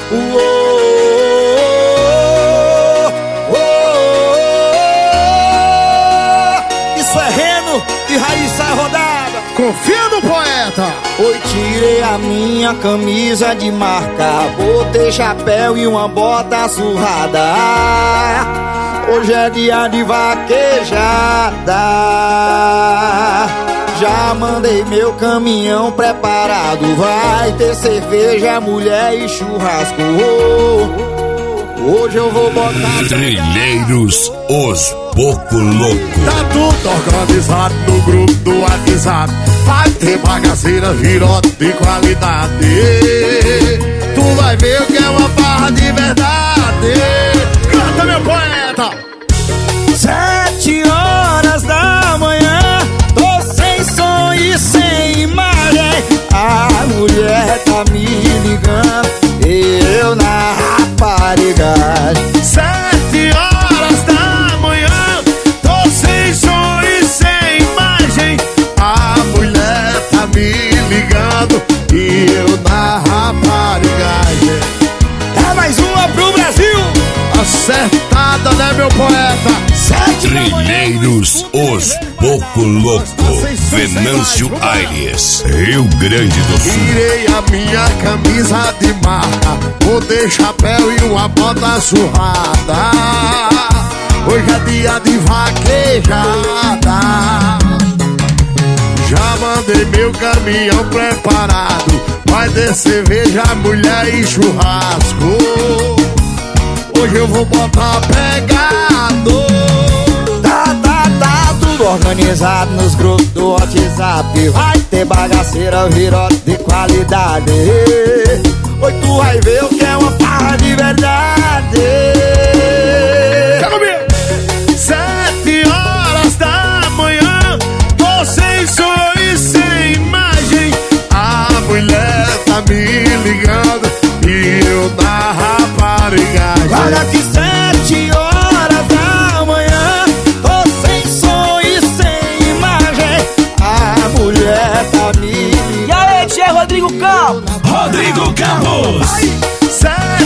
Isso é Reno e Raíssa Rodada. Confia no poeta. Oi, tirei a minha camisa de marca, botei chapéu e uma bota surrada. Hoje é dia de vaquejada. Já mandei meu caminhão preparado, vai ter cerveja, mulher e churrasco. Hoje eu vou botar Trilheiros, os Boco Louco. Tá tudo organizado no grupo do WhatsApp. Vai ter bagaceira, girote de qualidade. Tu vai ver o que é uma farra de verdade. Canta, meu poeta. 7 horas da manhã, tô sem som e sem imagem. A mulher tá me ligando, eu na raparigagem. 7 horas da manhã, tô sem som e sem imagem. A mulher tá me ligando e eu na raparigagem. É mais uma pro Brasil. Acertada, né, meu poeta? Trilheiros, os Boco Louco. Venâncio Aires, Rio Grande do Sul. Tirei a minha camisa de marca, botei chapéu e uma bota surrada. Hoje é dia de vaquejada. Já mandei meu caminhão preparado, vai ter cerveja, mulher e churrasco. Hoje eu vou botar pegado. Tá tudo organizado nos grupos do WhatsApp. Vai ter bagaceira, virote de qualidade. Oi, tu vai ver o que é uma farra de verdade. 7 horas da manhã, tô sem som e sem imagem. A mulher tá me ligando e eu na raparigagem. Olha que 7 horas da manhã, tô sem som e sem imagem. A mulher tá me ligando. E aí, tia Rodrigo Campos. Rodrigo Campos. 7